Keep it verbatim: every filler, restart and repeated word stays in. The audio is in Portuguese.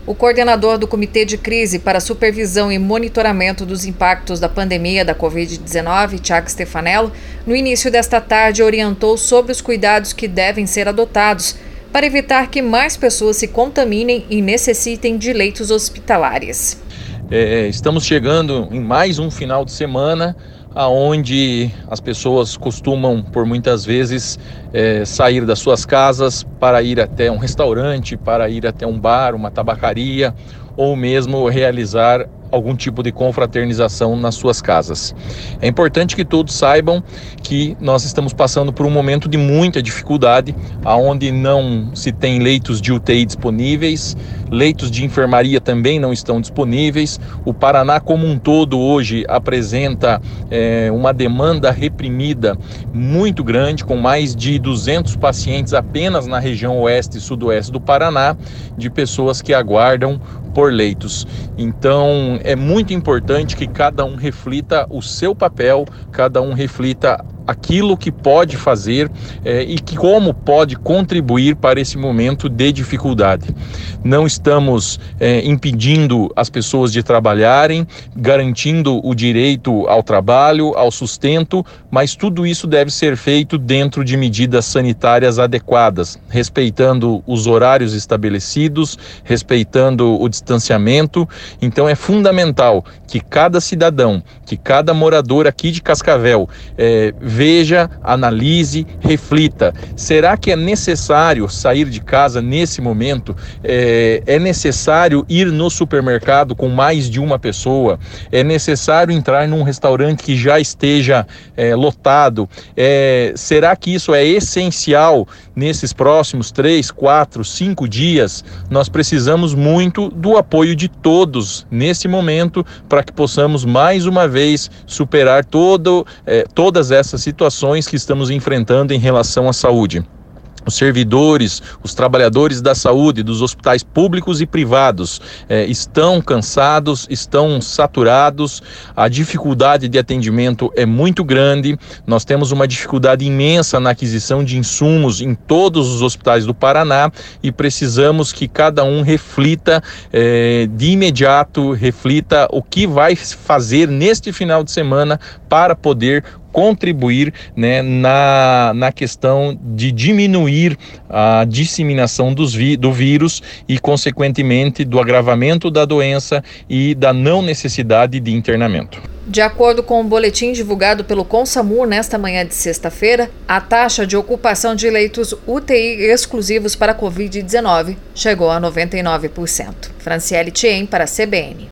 O coordenador do Comitê de Crise para Supervisão e Monitoramento dos Impactos da Pandemia da covid dezenove, Tiago Stefanello, no início desta tarde orientou sobre os cuidados que devem ser adotados para evitar que mais pessoas se contaminem e necessitem de leitos hospitalares. É, estamos chegando em mais um final de semana aonde as pessoas costumam, por muitas vezes, é, sair das suas casas para ir até um restaurante, para ir até um bar, uma tabacaria, ou mesmo realizar algum tipo de confraternização nas suas casas. É importante que todos saibam que nós estamos passando por um momento de muita dificuldade, aonde não se tem leitos de U T I disponíveis, leitos de enfermaria também não estão disponíveis. O Paraná como um todo hoje apresenta é, uma demanda reprimida muito grande, com mais de duzentos pacientes apenas na região oeste e sudoeste do Paraná, de pessoas que aguardam por leitos. Então é muito importante que cada um reflita o seu papel, cada um reflita aquilo que pode fazer é, e que como pode contribuir para esse momento de dificuldade. Não estamos é, impedindo as pessoas de trabalharem, garantindo o direito ao trabalho, ao sustento, mas tudo isso deve ser feito dentro de medidas sanitárias adequadas, respeitando os horários estabelecidos, respeitando o distanciamento. Então é fundamental que cada cidadão, que cada morador aqui de Cascavel é, veja, analise, reflita. Será que é necessário sair de casa nesse momento? É, é necessário ir no supermercado com mais de uma pessoa? É necessário entrar num restaurante que já esteja é, lotado? É, será que isso é essencial nesses próximos três, quatro, cinco dias? Nós precisamos muito do apoio de todos nesse momento para que possamos mais uma vez superar todo, é, todas essas situações que estamos enfrentando em relação à saúde. Os servidores, os trabalhadores da saúde, dos hospitais públicos e privados eh, estão cansados, estão saturados, a dificuldade de atendimento é muito grande, nós temos uma dificuldade imensa na aquisição de insumos em todos os hospitais do Paraná e precisamos que cada um reflita eh, de imediato, reflita o que vai fazer neste final de semana para poder contribuir, né, na, na questão de diminuir a disseminação dos vi, do vírus e, consequentemente, do agravamento da doença e da não necessidade de internamento. De acordo com o boletim divulgado pelo Consamur nesta manhã de sexta-feira, a taxa de ocupação de leitos U T I exclusivos para covid dezenove chegou a noventa e nove por cento. Franciele Thiem para a C B N.